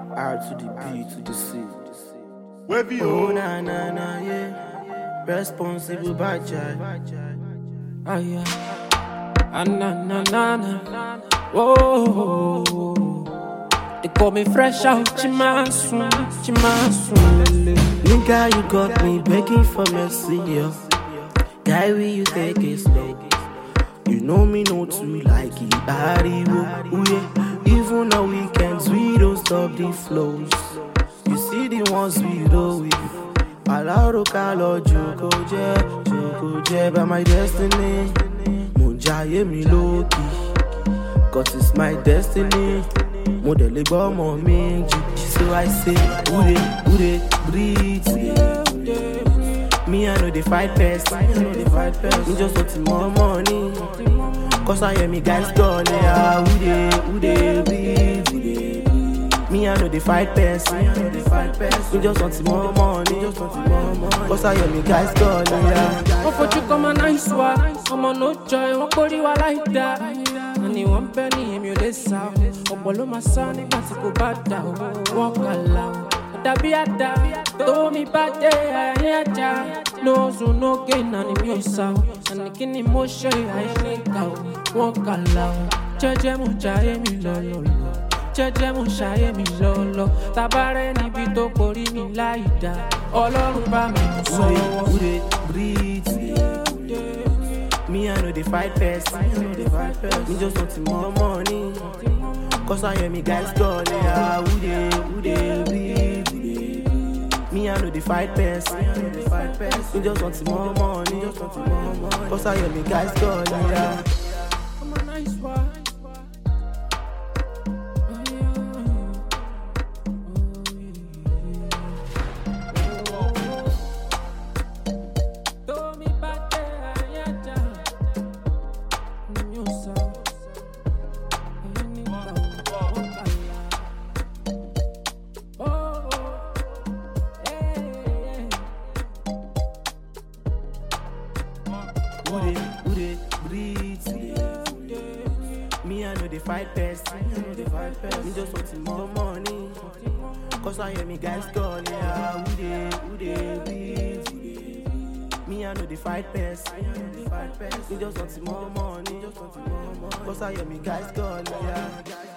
R to the B to the C. Oh, na na na, yeah. Responsible bad child. Ah, yeah. Ah, na na na na. Whoa. They call me fresh out, Chimasu, lele. Nigga, you got me begging for mercy, yo. Guy, will you take it slow? You know me no too like it, ooh yeah. Even on weekends, we don't stop the flows. You see the ones we do with. Alaro kalo joko je by my destiny. Munjaye mi loki, cause it's my destiny. Modele gbo mo meji, so I say, ude, breathe. Me I know they fight best, me just want more money. Cause I hear me guys calling, ude, breathe. Me I know they fight best, me just want more money. Cause I hear me guys calling, yeah. What for you come a nice one? I'm on no joy, what body wa like that? And you want penny, him you this out. Opolo my son, it got to go bad down. Walk along. Dabi ada, to mi bade ayaja. No zo no gain and him you sound. And the king emotion I think out. Walk along. Jeje mu jaye mi lo. Jeje mu shaye mi lo. Tabare ni bi to kori mi laida. Ọlọ́run bá mi sọ. Ude, breathe. Me I know they fight best, me just want more money. Cause I hear me guys calling, ude, breathe. Me I know they fight best, me just want more money. Cause I hear me guys calling, yeah. I'm a nice one. Ude, breathe. Me I know they fight best, me just want more money. Cause I hear me guys calling, ude, breathe. Me I know they fight best, me just want more money. Cause I hear me guys calling, yeah.